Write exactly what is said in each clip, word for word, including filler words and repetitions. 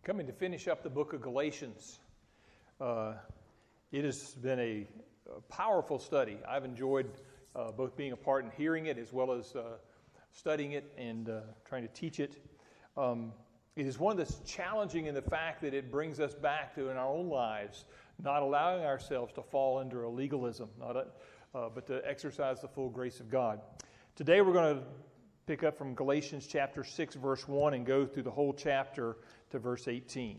Coming to finish up the book of Galatians. Uh, it has been a, a powerful study. I've enjoyed uh, both being a part and hearing it, as well as uh, studying it and uh, trying to teach it. Um, it is one that's challenging in the fact that it brings us back to, in our own lives, not allowing ourselves to fall under a legalism, not a, uh, but to exercise the full grace of God. Today we're going to pick up from Galatians chapter six, verse one, and go through the whole chapter to verse eighteen.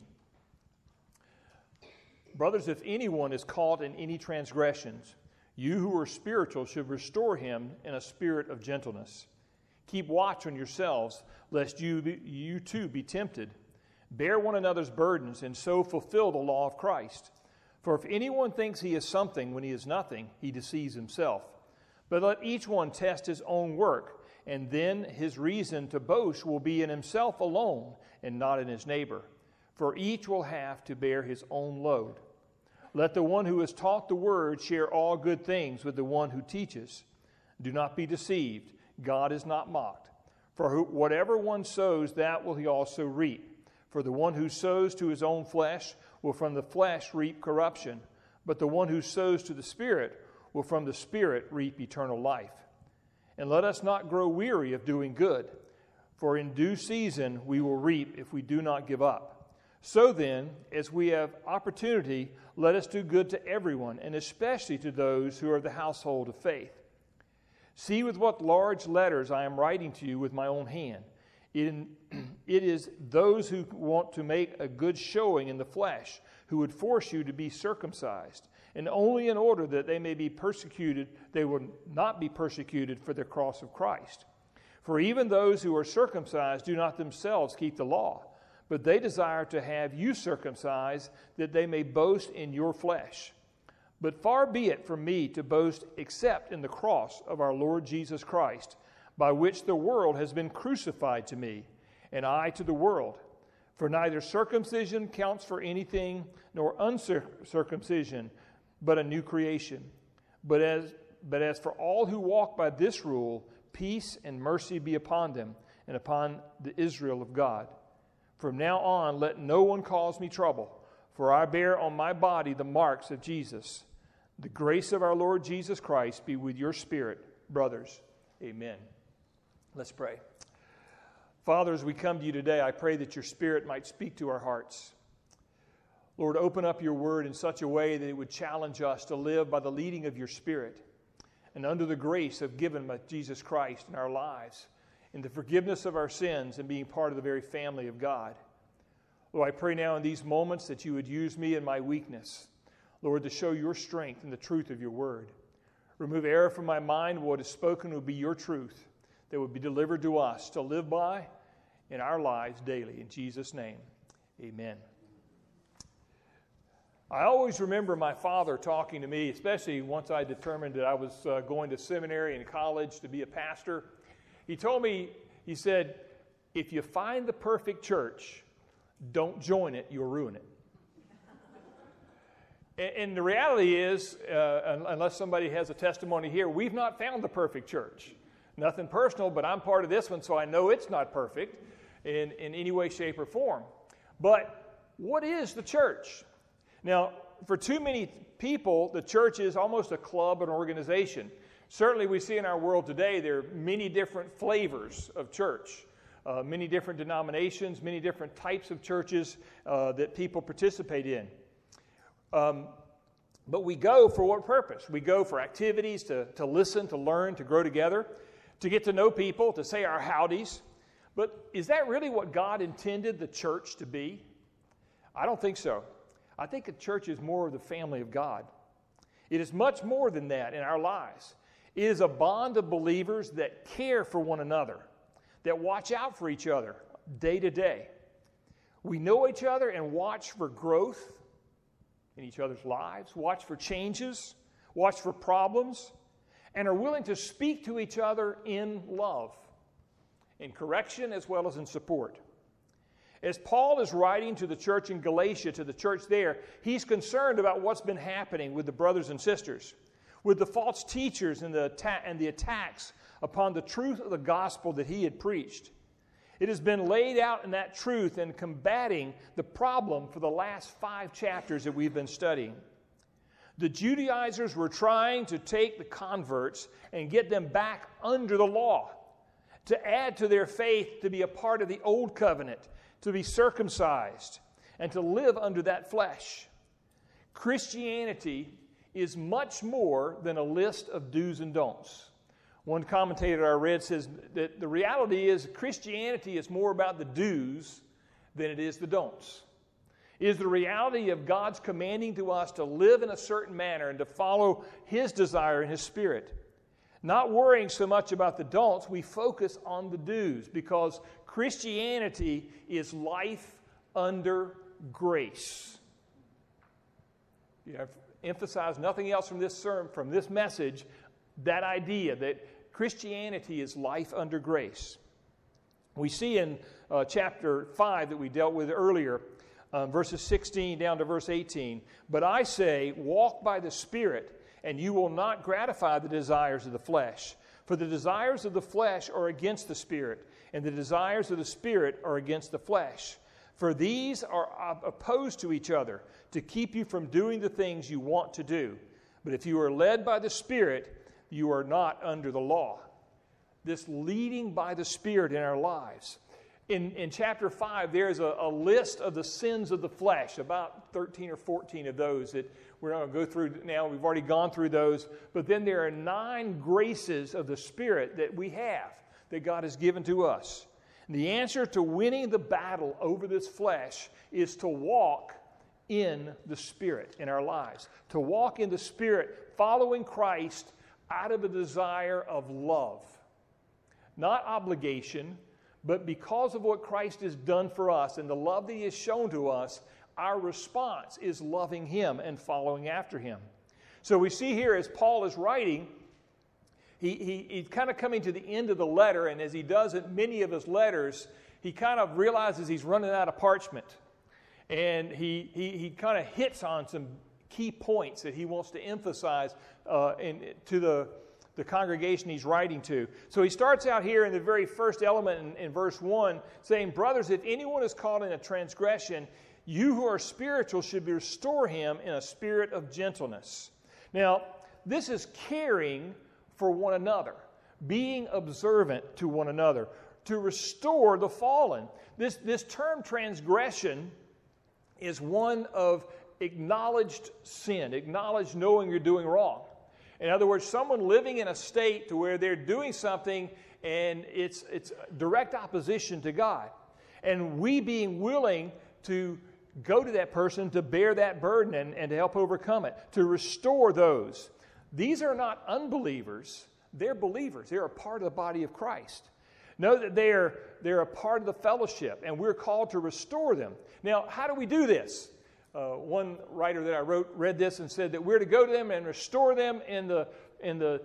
Brothers, if anyone is caught in any transgressions, you who are spiritual should restore him in a spirit of gentleness. Keep watch on yourselves, lest you, be, you too be tempted. Bear one another's burdens, and so fulfill the law of Christ. For if anyone thinks he is something when he is nothing, he deceives himself. But let each one test his own work, and then his reason to boast will be in himself alone and not in his neighbor. For each will have to bear his own load. Let the one who has taught the word share all good things with the one who teaches. Do not be deceived. God is not mocked. For whatever one sows, that will he also reap. For the one who sows to his own flesh will from the flesh reap corruption. But the one who sows to the Spirit will from the Spirit reap eternal life. And let us not grow weary of doing good, for in due season we will reap if we do not give up. So then, as we have opportunity, let us do good to everyone, and especially to those who are of the household of faith. See with what large letters I am writing to you with my own hand. In, it is those who want to make a good showing in the flesh who would force you to be circumcised, and only in order that they may be persecuted, they will not be persecuted for the cross of Christ. For even those who are circumcised do not themselves keep the law, but they desire to have you circumcised, that they may boast in your flesh. But far be it from me to boast except in the cross of our Lord Jesus Christ, by which the world has been crucified to me, and I to the world. For neither circumcision counts for anything, nor uncircumcision, but a new creation. But as, but as for all who walk by this rule, peace and mercy be upon them, and upon the Israel of God. From now on, let no one cause me trouble, for I bear on my body the marks of Jesus. The grace of our Lord Jesus Christ be with your spirit, brothers. Amen. Let's pray. Father, as we come to you today, I pray that your Spirit might speak to our hearts. Lord, open up your word in such a way that it would challenge us to live by the leading of your Spirit and under the grace of given by Jesus Christ in our lives, in the forgiveness of our sins and being part of the very family of God. Lord, I pray now in these moments that you would use me in my weakness, Lord, to show your strength and the truth of your word. Remove error from my mind. What is spoken will be your truth that would be delivered to us to live by in our lives daily. In Jesus' name, amen. I always remember my father talking to me, especially once I determined that I was uh, going to seminary and college to be a pastor. He told me, he said, if you find the perfect church, don't join it, you'll ruin it. and, and the reality is, uh, unless somebody has a testimony here, we've not found the perfect church. Nothing personal, but I'm part of this one, so I know it's not perfect in, in any way, shape, or form. But what is the church? Now, for too many people, the church is almost a club, an organization. Certainly we see in our world today there are many different flavors of church, uh, many different denominations, many different types of churches uh, that people participate in. Um, but we go for what purpose? We go for activities, to, to listen, to learn, to grow together, to get to know people, to say our howdies. But is that really what God intended the church to be? I don't think so. I think the church is more of the family of God. It is much more than that in our lives. It is a bond of believers that care for one another, that watch out for each other day to day. We know each other and watch for growth in each other's lives, watch for changes, watch for problems, and are willing to speak to each other in love, in correction as well as in support. As Paul is writing to the church in Galatia, to the church there, he's concerned about what's been happening with the brothers and sisters, with the false teachers and the, atta- and the attacks upon the truth of the gospel that he had preached. It has been laid out in that truth and combating the problem for the last five chapters that we've been studying. The Judaizers were trying to take the converts and get them back under the law, to add to their faith, to be a part of the old covenant, to be circumcised, and to live under that flesh. Christianity is much more than a list of do's and don'ts. One commentator I read says that the reality is Christianity is more about the do's than it is the don'ts. It is the reality of God's commanding to us to live in a certain manner and to follow His desire and His Spirit. Not worrying so much about the don'ts, we focus on the do's because Christianity is life under grace. You know, emphasize nothing else from this sermon, from this message, that idea that Christianity is life under grace. We see in uh, chapter five that we dealt with earlier, uh, verses sixteen down to verse eighteen, "But I say, walk by the Spirit, and you will not gratify the desires of the flesh. For the desires of the flesh are against the Spirit, and the desires of the Spirit are against the flesh. For these are opposed to each other, to keep you from doing the things you want to do. But if you are led by the Spirit, you are not under the law." This leading by the Spirit in our lives. In, in chapter five, there's a, a list of the sins of the flesh, about thirteen or fourteen of those that we're not going to go through now. We've already gone through those. But then there are nine graces of the Spirit that we have, that God has given to us. And the answer to winning the battle over this flesh is to walk in the Spirit in our lives. To walk in the Spirit, following Christ out of a desire of love. Not obligation, but because of what Christ has done for us and the love that He has shown to us, our response is loving Him and following after Him. So we see here as Paul is writing, he, he, he's kind of coming to the end of the letter, and as he does in many of his letters, he kind of realizes he's running out of parchment. And he, he, he kind of hits on some key points that he wants to emphasize uh, in, to the, the congregation he's writing to. So he starts out here in the very first element in, in verse one, saying, "Brothers, if anyone is caught in a transgression, you who are spiritual should restore him in a spirit of gentleness." Now, this is caring for one another, being observant to one another, to restore the fallen. This, this term transgression is one of acknowledged sin, acknowledged knowing you're doing wrong. In other words, someone living in a state to where they're doing something and it's, it's direct opposition to God. And we being willing to go to that person to bear that burden and, and to help overcome it, to restore those. These are not unbelievers, they're believers. They're a part of the body of Christ. Know that they're, they're a part of the fellowship, and we're called to restore them. Now, how do we do this? Uh, one writer that I wrote read this and said that we're to go to them and restore them in the in the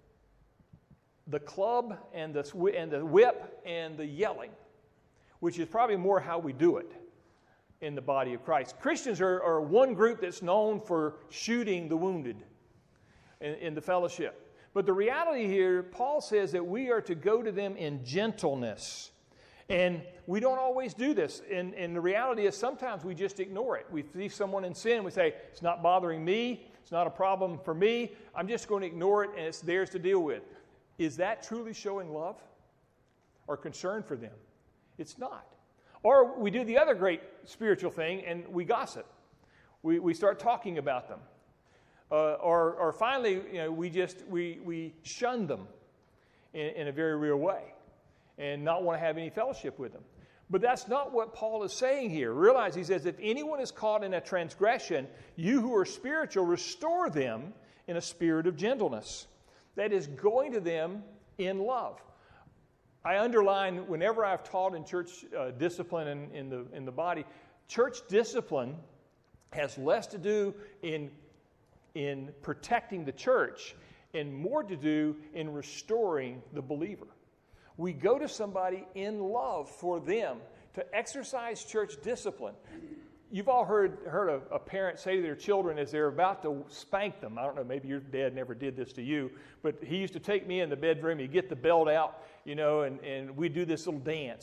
the club and the and the whip and the yelling, which is probably more how we do it in the body of Christ. Christians are, are one group that's known for shooting the wounded in, in the fellowship. But the reality here, Paul says that we are to go to them in gentleness. And we don't always do this. And, and the reality is sometimes we just ignore it. We see someone in sin, we say, it's not bothering me, it's not a problem for me, I'm just going to ignore it and it's theirs to deal with. Is that truly showing love or concern for them? It's not. Or we do the other great spiritual thing and we gossip. We, we start talking about them. Uh, or, or finally, you know, we just we, we shun them in, in a very real way and not want to have any fellowship with them. But that's not what Paul is saying here. Realize he says, if anyone is caught in a transgression, you who are spiritual, restore them in a spirit of gentleness. That is, going to them in love. I underline, whenever I've taught in church uh, discipline in, in, the, in the body, church discipline has less to do in, in protecting the church and more to do in restoring the believer. We go to somebody in love for them to exercise church discipline. You've all heard heard a, a parent say to their children as they're about to spank them. I don't know, maybe your dad never did this to you, but he used to take me in the bedroom, he'd get the belt out, you know, and, and we'd do this little dance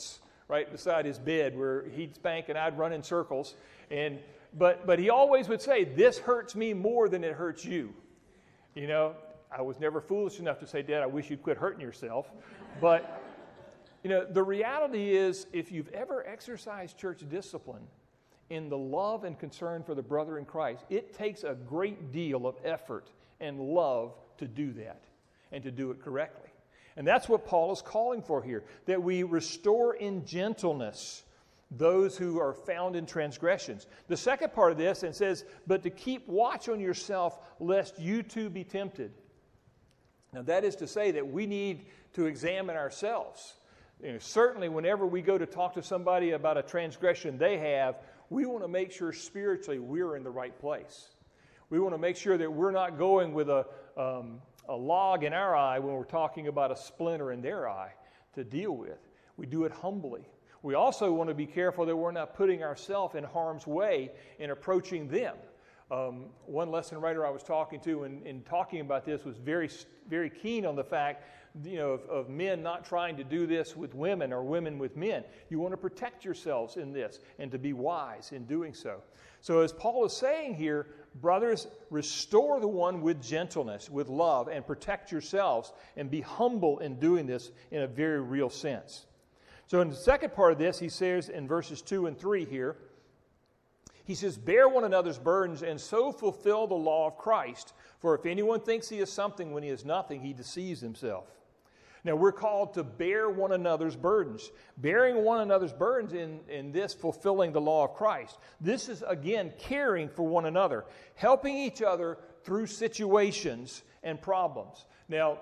right beside his bed where he'd spank and I'd run in circles. And but but he always would say, "This hurts me more than it hurts you." You know, I was never foolish enough to say, "Dad, I wish you'd quit hurting yourself." But you know, the reality is, if you've ever exercised church discipline in the love and concern for the brother in Christ, it takes a great deal of effort and love to do that and to do it correctly. And that's what Paul is calling for here, that we restore in gentleness those who are found in transgressions. The second part of this, it says, but to keep watch on yourself, lest you too be tempted. Now that is to say that we need to examine ourselves. You know, certainly whenever we go to talk to somebody about a transgression they have, we want to make sure spiritually we're in the right place. We want to make sure that we're not going with a, um, a log in our eye when we're talking about a splinter in their eye to deal with. We do it humbly. We also want to be careful that we're not putting ourselves in harm's way in approaching them. Um, one lesson writer I was talking to in, in talking about this was very, very keen on the fact, you know, of, of men not trying to do this with women or women with men. You want to protect yourselves in this and to be wise in doing so. So as Paul is saying here, brothers, restore the one with gentleness, with love, and protect yourselves and be humble in doing this in a very real sense. So in the second part of this, he says in verses two and three here, he says, bear one another's burdens and so fulfill the law of Christ. For if anyone thinks he is something when he is nothing, he deceives himself. Now, we're called to bear one another's burdens. Bearing one another's burdens in, in this fulfilling the law of Christ. This is, again, caring for one another. Helping each other through situations and problems. Now,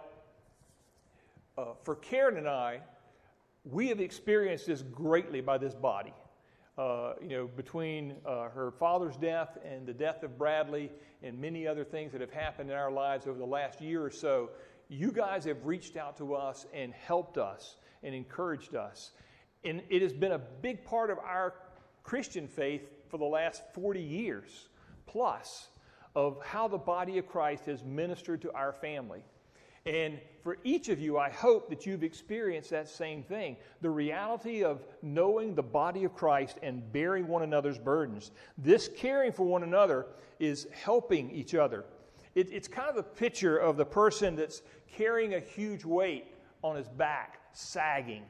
uh, for Karen and I, we have experienced this greatly by this body. Uh, you know, between uh, her father's death and the death of Bradley and many other things that have happened in our lives over the last year or so, you guys have reached out to us and helped us and encouraged us. And it has been a big part of our Christian faith for the last forty years plus of how the body of Christ has ministered to our family. And for each of you, I hope that you've experienced that same thing. The reality of knowing the body of Christ and bearing one another's burdens. This caring for one another is helping each other. It, it's kind of the picture of the person that's carrying a huge weight on his back, sagging.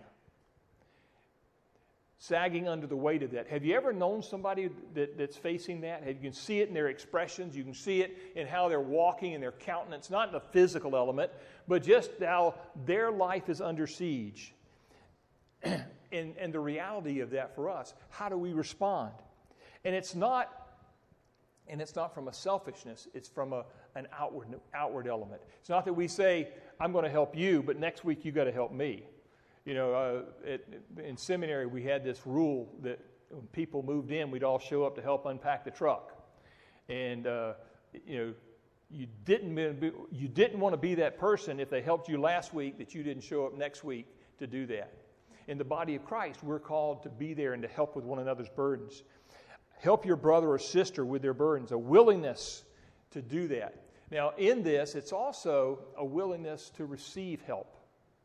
Sagging under the weight of that. Have you ever known somebody that, that's facing that? You can see it in their expressions. You can see it in how they're walking, in their countenance. Not in the physical element, but just how their life is under siege. and, and the reality of that for us. How do we respond? And it's not, and it's not from a selfishness. It's from a, an outward, outward element. It's not that we say, I'm going to help you, but next week you got to help me. You know, uh, it, in seminary, we had this rule that when people moved in, we'd all show up to help unpack the truck. And, uh, you know, you didn't, be, you didn't want to be that person if they helped you last week that you didn't show up next week to do that. In the body of Christ, we're called to be there and to help with one another's burdens. Help your brother or sister with their burdens, a willingness to do that. Now, in this, it's also a willingness to receive help.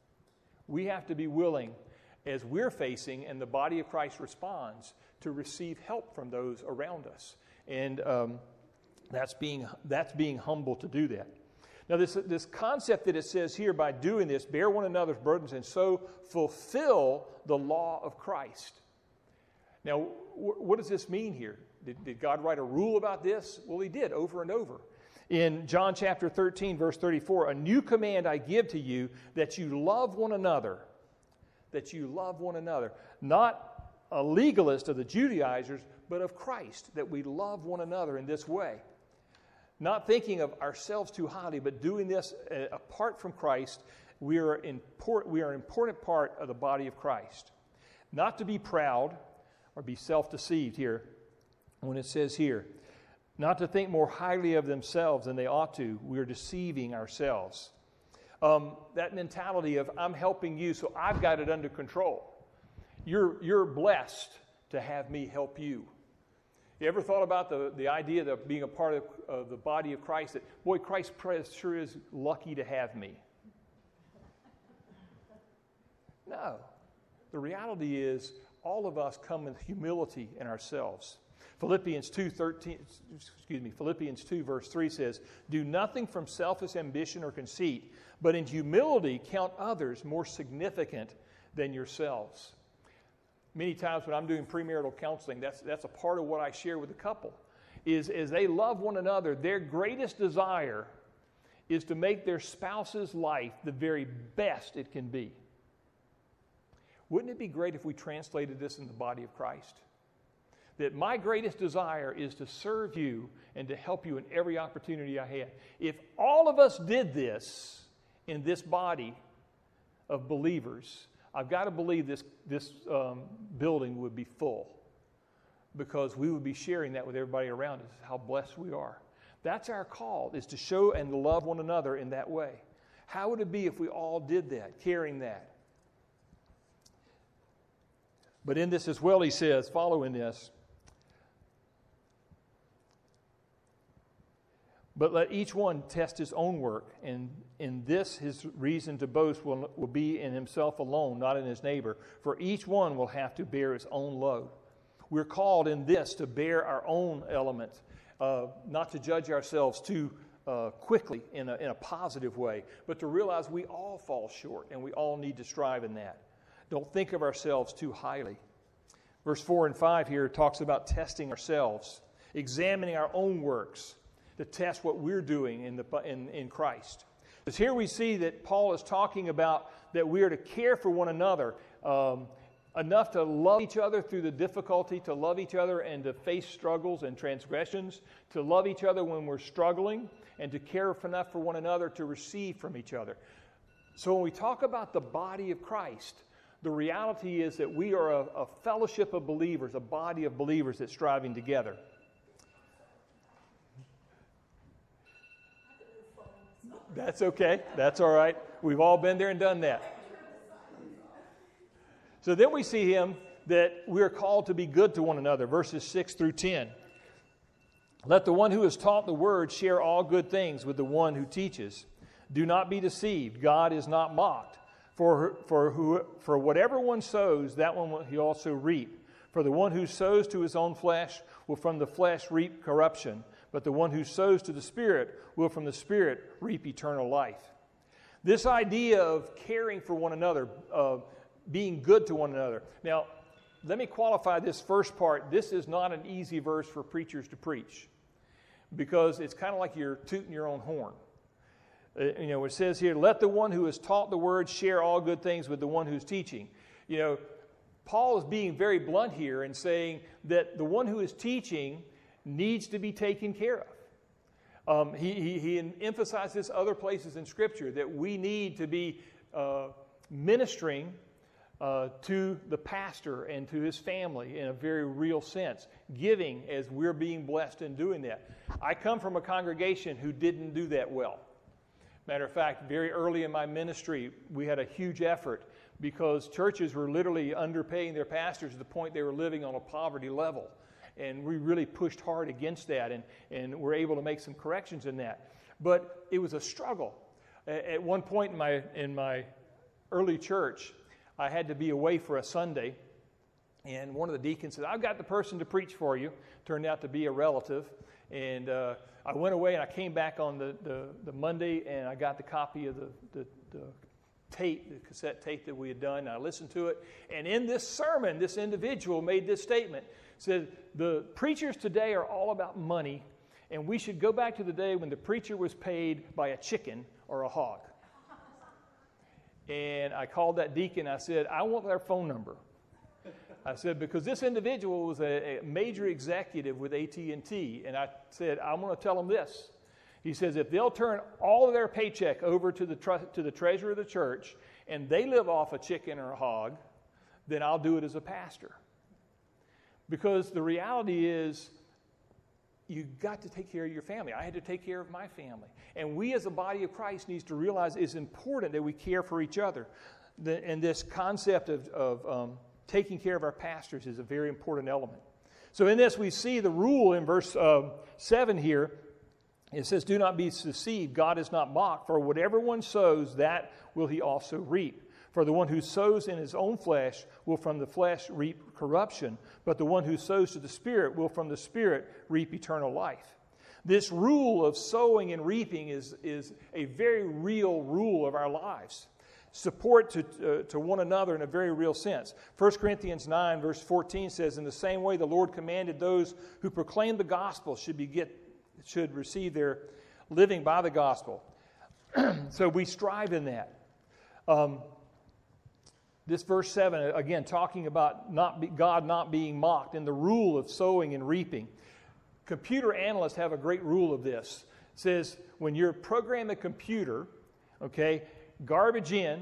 We have to be willing, as we're facing and the body of Christ responds, to receive help from those around us. And um, that's being that's being humble to do that. Now, this, this concept that it says here, by doing this, bear one another's burdens and so fulfill the law of Christ. Now, wh- what does this mean here? Did, did God write a rule about this? Well, he did over and over. In John chapter thirteen, verse thirty-four, a new command I give to you, that you love one another. That you love one another. Not a legalist of the Judaizers, but of Christ, that we love one another in this way. Not thinking of ourselves too highly, but doing this uh, apart from Christ, we are, import, we are an important part of the body of Christ. Not to be proud or be self-deceived here, when it says here, not to think more highly of themselves than they ought to. We're deceiving ourselves. Um, that mentality of, I'm helping you, so I've got it under control. You're, you're blessed to have me help you. You ever thought about the, the idea of being a part of uh, the body of Christ, that, boy, Christ sure is lucky to have me? No. The the reality is all of us come with humility in ourselves. Philippians two thirteen, excuse me, Philippians two verse three says, "Do nothing from selfish ambition or conceit, but in humility count others more significant than yourselves." Many times when I'm doing premarital counseling, that's that's a part of what I share with the couple. Is as they love one another, their greatest desire is to make their spouse's life the very best it can be. Wouldn't it be great if we translated this in the body of Christ? That my greatest desire is to serve you and to help you in every opportunity I have. If all of us did this in this body of believers, I've got to believe this, this um, building would be full, because we would be sharing that with everybody around us, how blessed we are. That's our call, is to show and to love one another in that way. How would it be if we all did that, carrying that? But in this as well, he says, following this, "But let each one test his own work, and in this his reason to boast will, will be in himself alone, not in his neighbor. For each one will have to bear his own load." We're called in this to bear our own element, uh, not to judge ourselves too uh, quickly in a, in a positive way, but to realize we all fall short and we all need to strive in that. Don't think of ourselves too highly. Verse four and five here talks about testing ourselves, examining our own works, to test what we're doing in, the, in, in Christ. Because here we see that Paul is talking about that we are to care for one another, um, enough to love each other through the difficulty, to love each other and to face struggles and transgressions, to love each other when we're struggling, and to care enough for one another to receive from each other. So when we talk about the body of Christ, the reality is that we are a, a fellowship of believers, a body of believers that's striving together. That's okay. That's all right. We've all been there and done that. So then we see him that we are called to be good to one another, verses six through ten. "Let the one who is taught the word share all good things with the one who teaches. Do not be deceived. God is not mocked. For, for, who, for whatever one sows, that one will he also reap. For the one who sows to his own flesh will from the flesh reap corruption. But the one who sows to the Spirit will from the Spirit reap eternal life." This idea of caring for one another, uh, being good to one another. Now, let me qualify this first part. This is not an easy verse for preachers to preach, because it's kind of like you're tooting your own horn. Uh, you know, it says here, "Let the one who is taught the word share all good things with the one who's teaching." You know, Paul is being very blunt here and saying that the one who is teaching needs to be taken care of. Um, he, he, he emphasizes other places in Scripture that we need to be uh, ministering uh, to the pastor and to his family in a very real sense, giving as we're being blessed in doing that. I come from a congregation who didn't do that well. Matter of fact, very early in my ministry, we had a huge effort because churches were literally underpaying their pastors to the point they were living on a poverty level. And we really pushed hard against that, and, and were able to make some corrections in that. But it was a struggle. At one point in my in my early church, I had to be away for a Sunday, and one of the deacons said, "I've got the person to preach for you." Turned out to be a relative. And uh, I went away, and I came back on the, the, the Monday, and I got the copy of the, the, the tape, the cassette tape that we had done, and I listened to it. And in this sermon, this individual made this statement. Said, "The preachers today are all about money, and we should go back to the day when the preacher was paid by a chicken or a hog." And I called that deacon. I said, "I want their phone number." I said, because this individual was a, a major executive with A T and T, and I said, "I want to tell them this." He says, "If they'll turn all of their paycheck over to the tr- to the treasurer of the church, and they live off a chicken or a hog, then I'll do it as a pastor." Because the reality is, you've got to take care of your family. I had to take care of my family. And we as a body of Christ needs to realize it's important that we care for each other. The, and this concept of, of um, taking care of our pastors is a very important element. So in this, we see the rule in verse uh, seven here. It says, "Do not be deceived. God is not mocked. For whatever one sows, that will he also reap. For the one who sows in his own flesh will from the flesh reap corruption, but the one who sows to the Spirit will from the Spirit reap eternal life. This rule of sowing and reaping is, is a very real rule of our lives. Support to, uh, to one another in a very real sense. First Corinthians nine, verse fourteen says, in the same way the Lord commanded those who proclaim the gospel should, be get, should receive their living by the gospel. So we strive in that. Um, this verse seven, again, talking about not be, God not being mocked and the rule of sowing and reaping. Computer analysts have a great rule of this. It says when you're programming a computer, okay, garbage in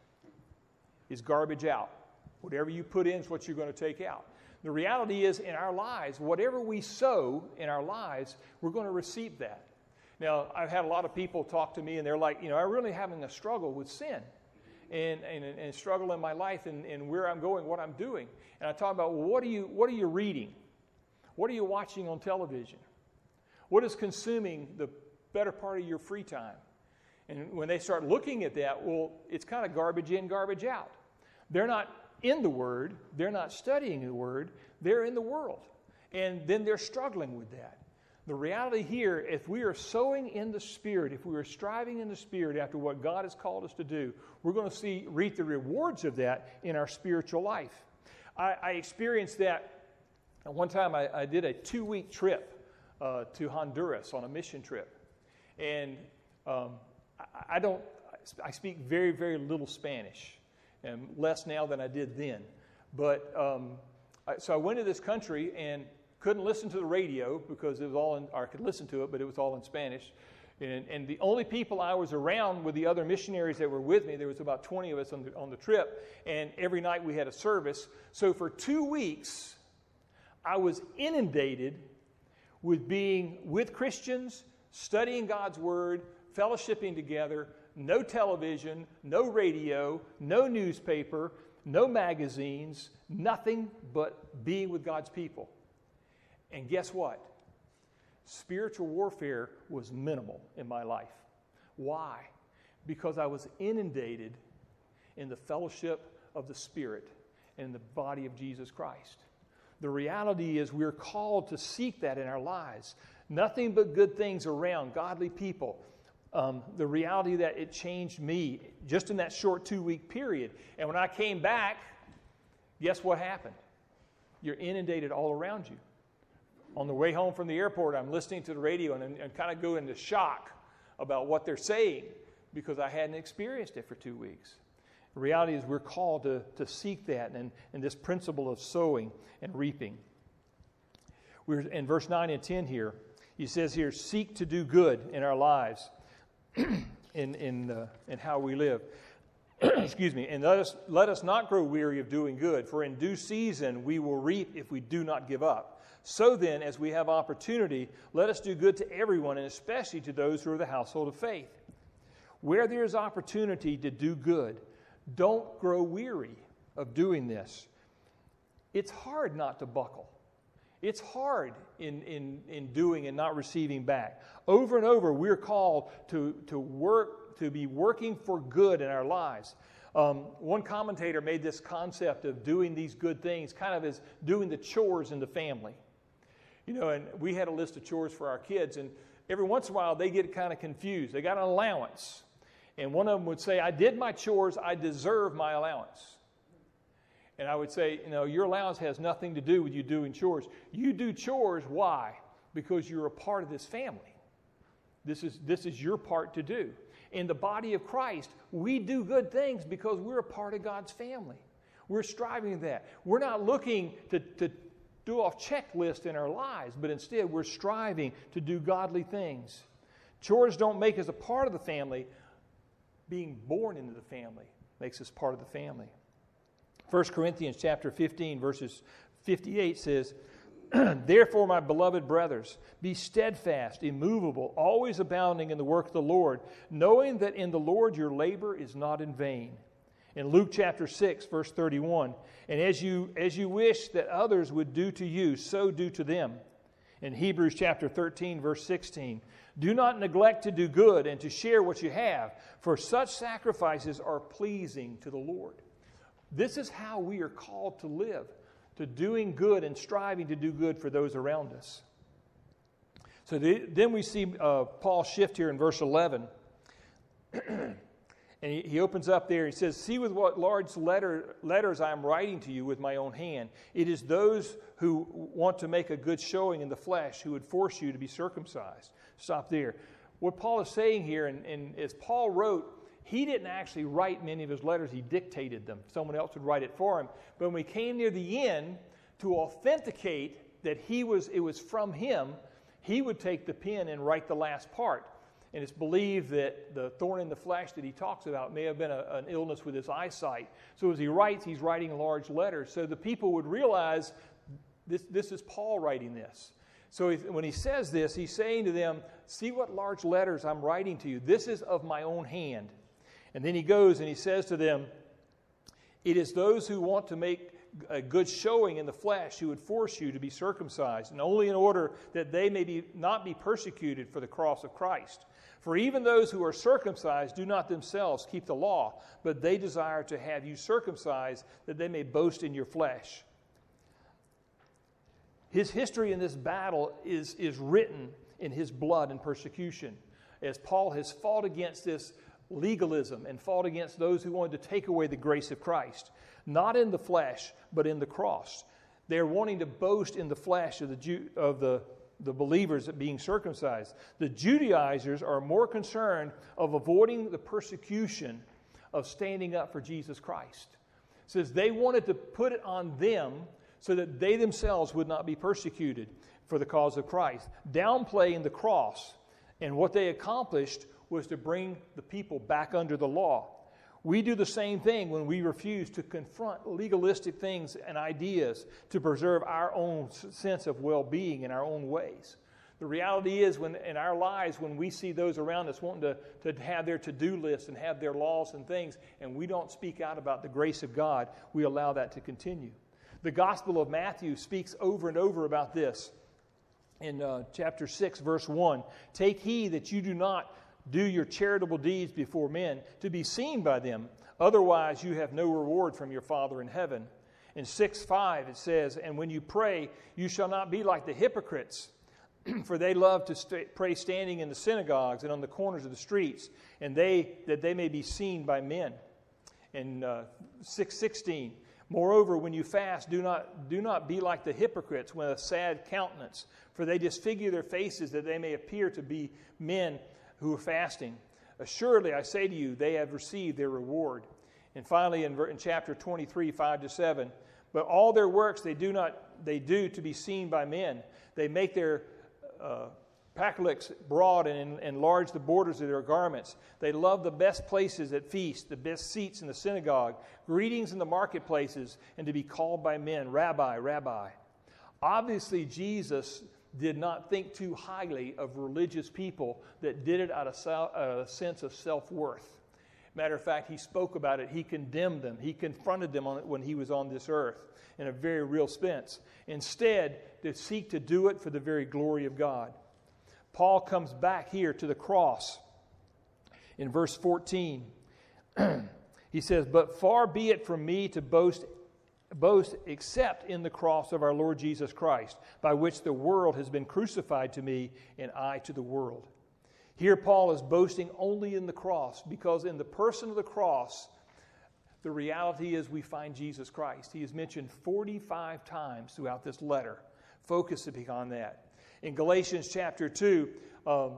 is garbage out. Whatever you put in is what you're going to take out. The reality is in our lives, whatever we sow in our lives, we're going to receive that. Now, I've had a lot of people talk to me and they're like, you know, I'm really having a struggle with sin and, and, and struggle in my life and, and where I'm going, what I'm doing. And I talk about, well, what are you, what are you reading? What are you watching on television? What is consuming the better part of your free time? And when they start looking at that, well, it's kind of garbage in, garbage out. They're not in the Word. They're not studying the Word. They're in the world. And then they're struggling with that. The reality here, if we are sowing in the Spirit, if we are striving in the Spirit after what God has called us to do, we're going to see reap the rewards of that in our spiritual life. I, I experienced that. One time I, I did a two-week trip uh, to Honduras on a mission trip. And um, I, I don't, I speak very, very little Spanish, and less now than I did then. But um, I, so I went to this country and couldn't listen to the radio because it was all in, or I could listen to it, but it was all in Spanish. And, and the only people I was around were the other missionaries that were with me. There was about twenty of us on the, on the trip, and every night we had a service. So for two weeks, I was inundated with being with Christians, studying God's Word, fellowshipping together, no television, no radio, no newspaper, no magazines, nothing but being with God's people. And guess what? Spiritual warfare was minimal in my life. Why? Because I was inundated in the fellowship of the Spirit and the body of Jesus Christ. The reality is we're called to seek that in our lives. Nothing but good things around, godly people. Um, the reality that it changed me just in that short two-week period. And when I came back, guess what happened? You're inundated all around you. On the way home from the airport, I'm listening to the radio and, and kind of go into shock about what they're saying because I hadn't experienced it for two weeks. The reality is we're called to, to seek that and, and this principle of sowing and reaping. We're in verse nine and ten here. He says here, seek to do good in our lives, in in uh, in how we live. Excuse me. And let us let us not grow weary of doing good, for in due season we will reap if we do not give up. So then, as we have opportunity, let us do good to everyone, and especially to those who are the household of faith. Where there is opportunity to do good, don't grow weary of doing this. It's hard not to buckle. It's hard in, in, in doing and not receiving back. Over and over, we're called to, to work, to be working for good in our lives. Um, one commentator made this concept of doing these good things kind of as doing the chores in the family. You know, and we had a list of chores for our kids, and every once in a while they get kind of confused. They got an allowance. And one of them would say, I did my chores, I deserve my allowance. And I would say, you know, your allowance has nothing to do with you doing chores. You do chores, why? Because you're a part of this family. This is, this is your part to do. In the body of Christ, we do good things because we're a part of God's family. We're striving for that. We're not looking to, to do off checklist in our lives, but instead we're striving to do godly things. Chores don't make us a part of the family. Being born into the family makes us part of the family. First Corinthians chapter fifteen, verses fifty-eight says, Therefore, my beloved brothers, be steadfast, immovable, always abounding in the work of the Lord, knowing that in the Lord your labor is not in vain. In Luke chapter six, verse thirty-one, And as you, as you wish that others would do to you, so do to them. In Hebrews chapter thirteen, verse sixteen, do not neglect to do good and to share what you have, for such sacrifices are pleasing to the Lord. This is how we are called to live, to doing good and striving to do good for those around us. So the, then we see uh, Paul shift here in verse eleven. And he, he opens up there. He says, see with what large letter, letters I am writing to you with my own hand. It is those who want to make a good showing in the flesh who would force you to be circumcised. Stop there. What Paul is saying here, and, and as Paul wrote, he didn't actually write many of his letters. He dictated them. Someone else would write it for him. But when we came near the end, to authenticate that he was, it was from him, he would take the pen and write the last part. And it's believed that the thorn in the flesh that he talks about may have been a, an illness with his eyesight. So as he writes, he's writing large letters. So the people would realize this, this is Paul writing this. So he, when he says this, he's saying to them, see what large letters I'm writing to you. This is of my own hand. And then he goes and he says to them, it is those who want to make a good showing in the flesh who would force you to be circumcised, and only in order that they may be, not be persecuted for the cross of Christ. For even those who are circumcised do not themselves keep the law, but they desire to have you circumcised, that they may boast in your flesh. His history in this battle is, is written in his blood and persecution, as Paul has fought against this legalism and fought against those who wanted to take away the grace of Christ, not in the flesh, but in the cross. They're wanting to boast in the flesh of the Jew, of the the believers being circumcised. The Judaizers are more concerned of avoiding the persecution of standing up for Jesus Christ. It says they wanted to put it on them so that they themselves would not be persecuted for the cause of Christ, downplaying the cross. And what they accomplished was to bring the people back under the law. We do the same thing when we refuse to confront legalistic things and ideas to preserve our own sense of well-being in our own ways. The reality is, when in our lives, when we see those around us wanting to, to have their to-do lists and have their laws and things, and we don't speak out about the grace of God, we allow that to continue. The Gospel of Matthew speaks over and over about this. In uh, chapter six, verse one, take heed that you do not do your charitable deeds before men to be seen by them. Otherwise, you have no reward from your Father in heaven. In six five, it says, and when you pray, you shall not be like the hypocrites, for they love to st- pray standing in the synagogues and on the corners of the streets, and they that they may be seen by men. In uh, six sixteen, moreover, when you fast, do not do not be like the hypocrites with a sad countenance, for they disfigure their faces that they may appear to be men who are fasting. Assuredly, I say to you, they have received their reward. And finally, in, in chapter twenty-three, five to seven, but all their works they do not they do to be seen by men. They make their uh, packlics broad and enlarge the borders of their garments. They love the best places at feasts, the best seats in the synagogue, greetings in the marketplaces, and to be called by men, Rabbi, Rabbi. Obviously, Jesus did not think too highly of religious people that did it out of a sense of self-worth. Matter of fact, he spoke about it. He condemned them. He confronted them on it when he was on this earth in a very real sense. Instead, to seek to do it for the very glory of God. Paul comes back here to the cross in verse fourteen. He says, but far be it from me to boast boast except in the cross of our Lord Jesus Christ, by which the world has been crucified to me and I to the world. Here Paul is boasting only in the cross, because in the person of the cross, the reality is we find Jesus Christ. He is mentioned forty-five times throughout this letter, focusing on that. In Galatians chapter two, um,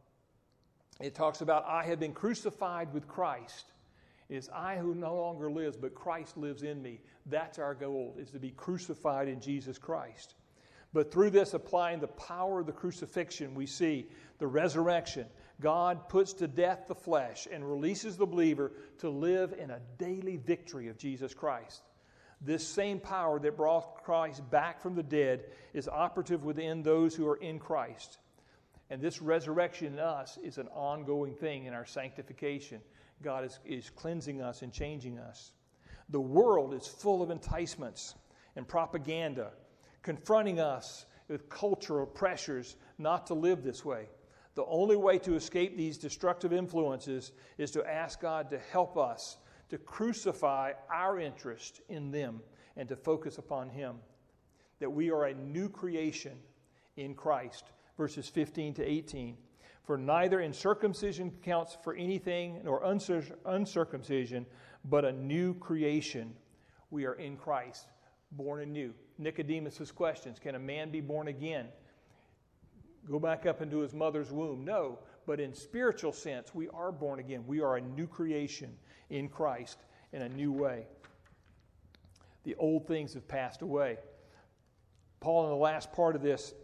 it talks about, I have been crucified with Christ. It is I who no longer lives, but Christ lives in me. That's our goal, is to be crucified in Jesus Christ. But through this, applying the power of the crucifixion, we see the resurrection. God puts to death the flesh and releases the believer to live in a daily victory of Jesus Christ. This same power that brought Christ back from the dead is operative within those who are in Christ. And this resurrection in us is an ongoing thing in our sanctification. God is, is cleansing us and changing us. The world is full of enticements and propaganda, confronting us with cultural pressures not to live this way. The only way to escape these destructive influences is to ask God to help us to crucify our interest in them and to focus upon Him. That we are a new creation in Christ. Verses fifteen to eighteen. For neither in circumcision counts for anything, nor uncircumcision, but a new creation. We are in Christ, born anew. Nicodemus' questions, can a man be born again? Go back up into his mother's womb? No, but in spiritual sense, we are born again. We are a new creation in Christ in a new way. The old things have passed away. Paul, in the last part of this,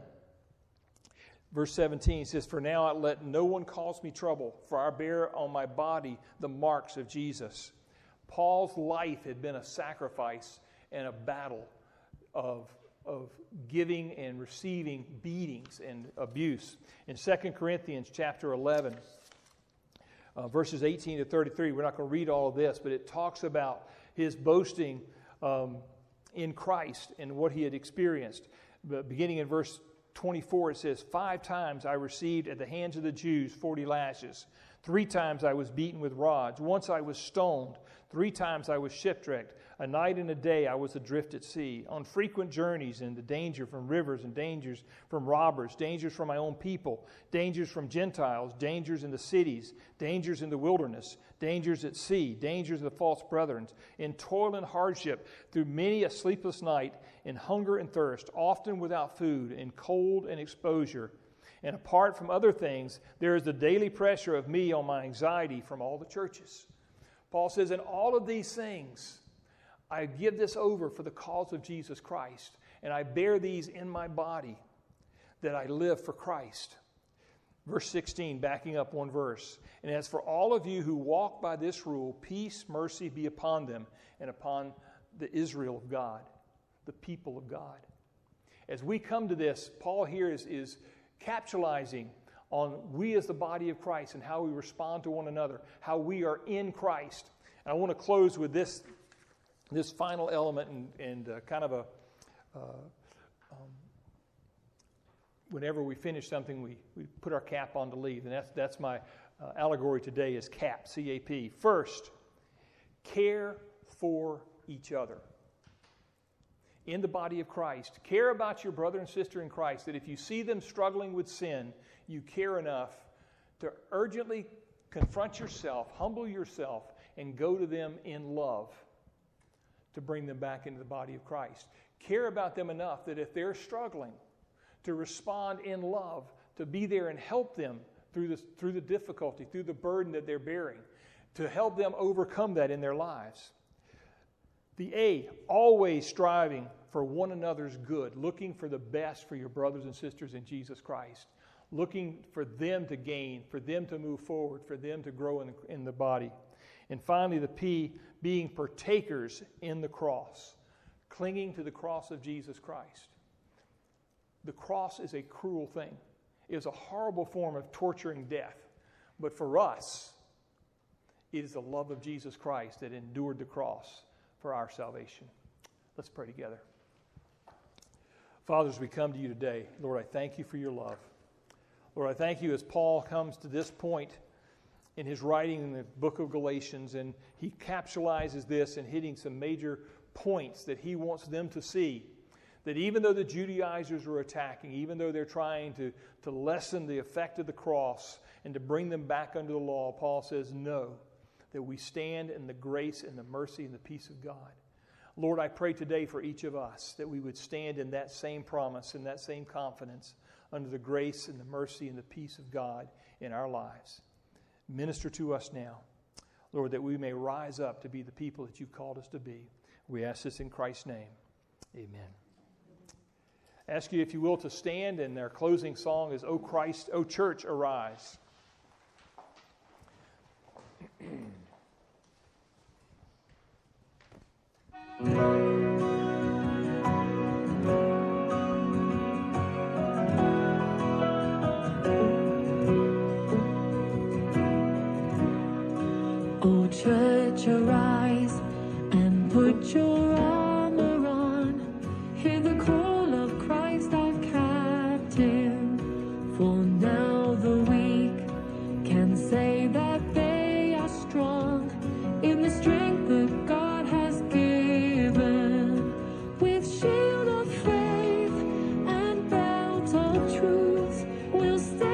verse seventeen says, for now let no one cause me trouble, for I bear on my body the marks of Jesus. Paul's life had been a sacrifice and a battle of, of giving and receiving beatings and abuse. In Second Corinthians chapter eleven, uh, verses eighteen to thirty-three, we're not going to read all of this, but it talks about his boasting um, in Christ and what he had experienced. But beginning in verse twenty-four, it says, five times I received at the hands of the Jews forty lashes. Three times I was beaten with rods. Once I was stoned. Three times I was shipwrecked. A night and a day I was adrift at sea. On frequent journeys in the danger from rivers and dangers from robbers. Dangers from my own people. Dangers from Gentiles. Dangers in the cities. Dangers in the wilderness. Dangers at sea. Dangers of the false brethren. In toil and hardship. Through many a sleepless night. In hunger and thirst. Often without food. In cold and exposure. And apart from other things, there is the daily pressure of me on my anxiety from all the churches. Paul says, in all of these things, I give this over for the cause of Jesus Christ, and I bear these in my body, that I live for Christ. Verse sixteen, backing up one verse. And as for all of you who walk by this rule, peace, mercy be upon them, and upon the Israel of God, the people of God. As we come to this, Paul here is, is capitalizing on we as the body of Christ and how we respond to one another, how we are in Christ. And I want to close with this, this final element and, and uh, kind of a, uh, um, whenever we finish something, we, we put our cap on to leave. And that's, that's my uh, allegory today is CAP, C A P. First, care for each other. In the body of Christ, care about your brother and sister in Christ, that if you see them struggling with sin, you care enough to urgently confront yourself, humble yourself, and go to them in love to bring them back into the body of Christ. Care about them enough that if they're struggling, to respond in love, to be there and help them through the, through the difficulty, through the burden that they're bearing, to help them overcome that in their lives. The A, always striving for one another's good, looking for the best for your brothers and sisters in Jesus Christ, looking for them to gain, for them to move forward, for them to grow in the, in the body. And finally, the P, being partakers in the cross, clinging to the cross of Jesus Christ. The cross is a cruel thing. It is a horrible form of torturing death. But for us, it is the love of Jesus Christ that endured the cross for our salvation. Let's pray together. Father, as we come to you today, Lord, I thank you for your love. Lord, I thank you as Paul comes to this point in his writing in the book of Galatians, and he capsulizes this and hitting some major points that he wants them to see. That even though the Judaizers are attacking, even though they're trying to, to lessen the effect of the cross and to bring them back under the law, Paul says, no, that we stand in the grace and the mercy and the peace of God. Lord, I pray today for each of us that we would stand in that same promise and that same confidence under the grace and the mercy and the peace of God in our lives. Minister to us now, Lord, that we may rise up to be the people that you've called us to be. We ask this in Christ's name. Amen. I ask you, if you will, to stand, and their closing song is, O Christ, O Church, Arise. O church, arise and put your armor on. Hear the call of Christ our truth will stand.